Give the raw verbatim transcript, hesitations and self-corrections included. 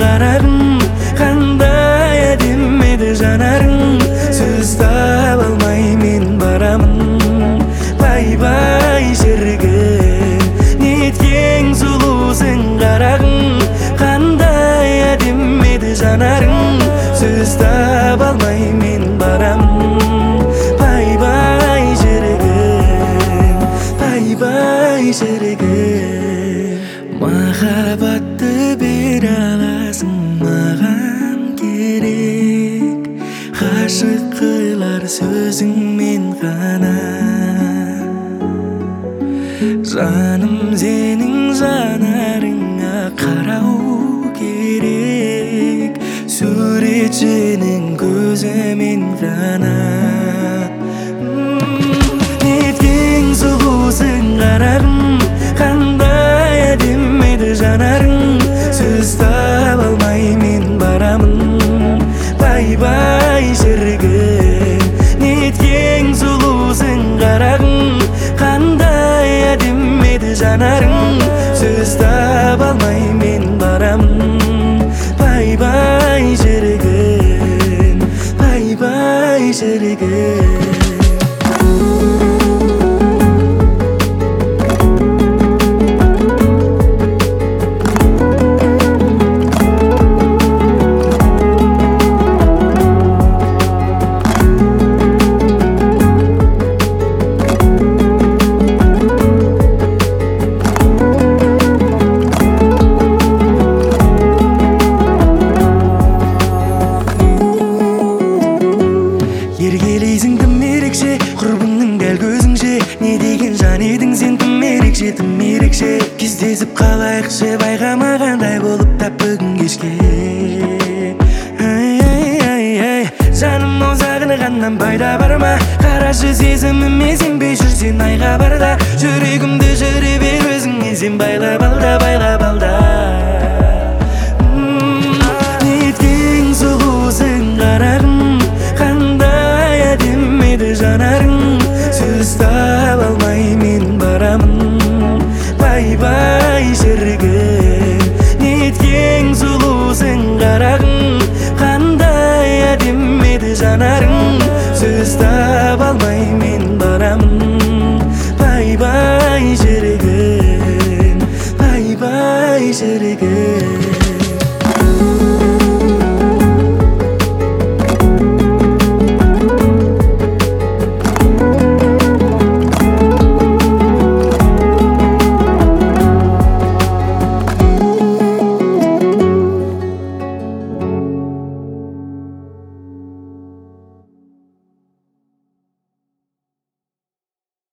қарағым, қандай әдемі еді жанарың. Сөз таба алмай мен барамын. Бай-бай шіркін, неткен сұлусың қарағым, қандай әдемі еді жанарың. Сөз таба алмай мен барамын. Бай-бай шіркін, бай-бай шіркін. Махаббатты бере аласың маған керек, ғашық қылар сөзіңмен ғана. Жаным сенің жанарыңа қарау керек, суретшінің көзімен ғана. Неткен сұлусың қарағым, қандай әдемі еді жанарың. Сөз таба алмай мен барамын. Бай-бай шіркін, неткен сұлусың қарағым, қандай әдемі еді жанарың. Сөз таба алмай мен барамын. Бай-бай шіркін, бай-бай шіркін. Еркелейсің тым ерекше, құрбыңның дәл көзіңше. Не деген жан едің сен, тым ерекше, тым ерекше. Кездесіп қалайықшы, байқамағандай болып тап бүгін кешке. Ай-ай-ай-ай, жаным-ау сағынғаннан пайда бар ма? Қарашы сезіміме сенбей жүрсен айға барда. Жүрегімді жүре бер өзіңе сен байлап алда, байлап алда. Неткен сұлусың қарағым, қандай әдемі еді жанарың. Сөз таба алмай мен барамын. Бай-бай шіркін, неткен сұлусың қарағым.